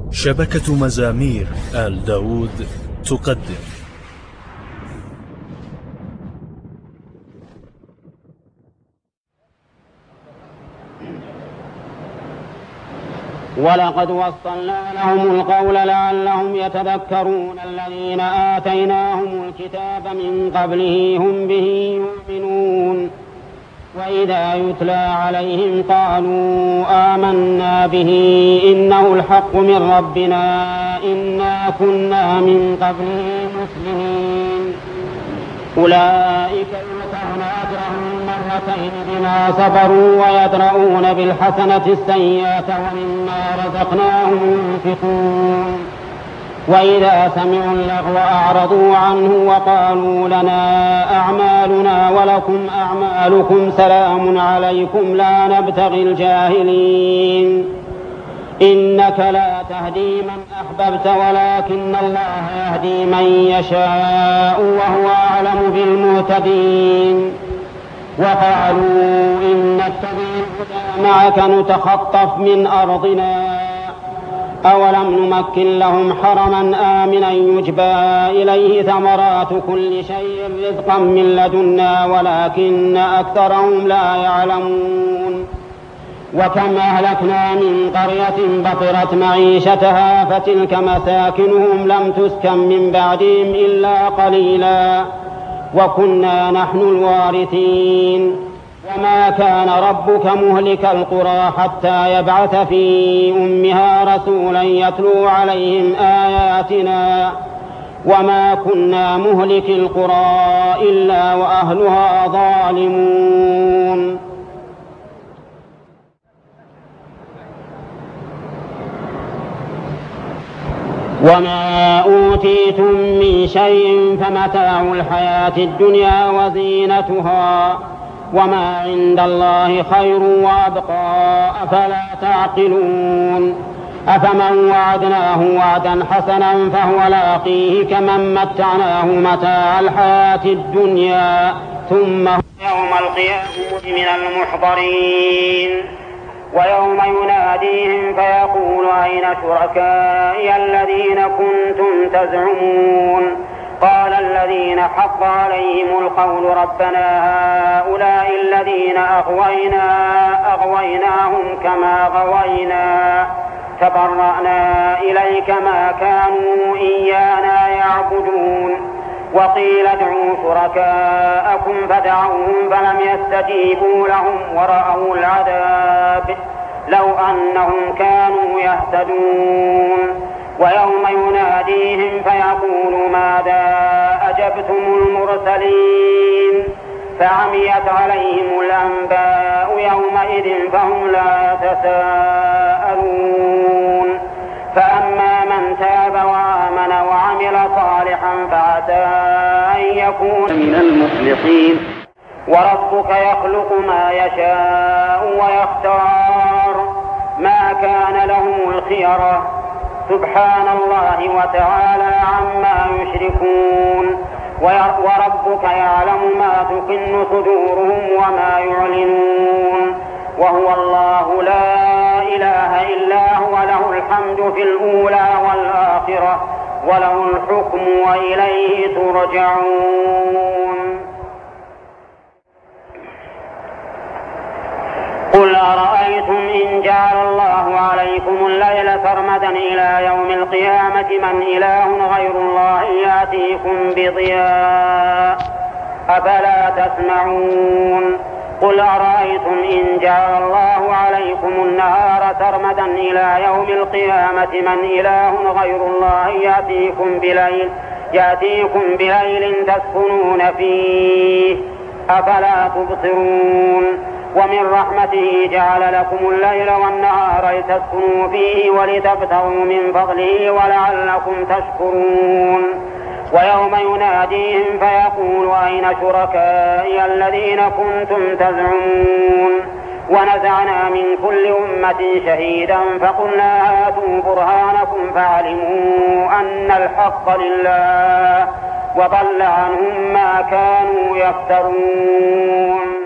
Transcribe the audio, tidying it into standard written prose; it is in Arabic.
شبكة مزامير آل داود تقدم. ولقد وصلنا لهم القول لعلهم يتذكرون الذين آتيناهم الكتاب من قبله هم به يؤمنون وإذا يتلى عليهم قالوا آمنا به إنه الحق من ربنا إنا كنا من قبله مسلمين أولئك يؤتون أجرهم مرتين بما صبروا ويدرؤون بالحسنة السيئة ومما رزقناهم ينفقون وإذا سمعوا اللغو أعرضوا عنه وقالوا لنا أعمالنا ولكم أعمالكم سلام عليكم لا نبتغي الجاهلين إنك لا تهدي من أحببت ولكن الله يهدي من يشاء وهو أعلم بالمهتدين وقالوا إن نتبع الهدى معك نتخطف من أرضنا أولم نمكن لهم حرما آمنا يجبى إليه ثمرات كل شيء رزقا من لدنا ولكن أكثرهم لا يعلمون وكم أهلكنا من قرية بطرت معيشتها فتلك مساكنهم لم تسكن من بعدهم إلا قليلا وكنا نحن الوارثين وما كان ربك مهلك القرى حتى يبعث في أمها رسولا يتلو عليهم آياتنا وما كنا مهلك القرى إلا وأهلها ظالمون وما أوتيتم من شيء فمتاع الحياة الدنيا وزينتها وما عند الله خير وأبقى أفلا تعقلون أفمن وعدناه وعدا حسنا فهو لاقيه كمن متعناه متاع الحياة الدنيا ثم يوم القيامة من المحضرين ويوم يناديهم فيقول أين شركائي الذين كنتم تزعمون قال الذين حق عليهم القول ربنا هؤلاء الذين أغويناهم كما غوينا تبرأنا إليك ما كانوا إيانا يعبدون وقيل ادعوا شركاءكم فدعوهم فلم يستجيبوا لهم ورأوا العذاب لو أنهم كانوا يهتدون ويوم يناديهم فيقول ماذا أجبتم المرسلين فعميت عليهم الأنباء يومئذ فهم لا يتساءلون فأما من تاب وآمن وعمل صالحا فعسى أن يكون من المفلحين وربك يخلق ما يشاء ويختار ما كان لهم الخيرة سبحان الله وتعالى عما يشركون وربك يعلم ما تكن صدورهم وما يعلنون وهو الله لا إله إلا هو له الحمد في الأولى والآخرة وله الحكم وإليه ترجعون قل أرأيتم إن جعل الله عليكم الليل سرمدا إلى يوم القيامة من إله غير الله يأتيكم بضياء أفلا تسمعون قل أرأيتم إن جعل الله عليكم النهار سرمدا إلى يوم القيامة من إله غير الله يأتيكم بليل تسكنون فيه أفلا تبصرون ومن رحمته جعل لكم الليل والنهار لتسكنوا فيه ولتبتغوا من فضله ولعلكم تشكرون ويوم يناديهم فيقول أين شركائي الذين كنتم تزعمون ونزعنا من كل أمة شهيدا فقلنا هاتوا برهانكم فعلموا أن الحق لله وضل عنهم ما كانوا يفترون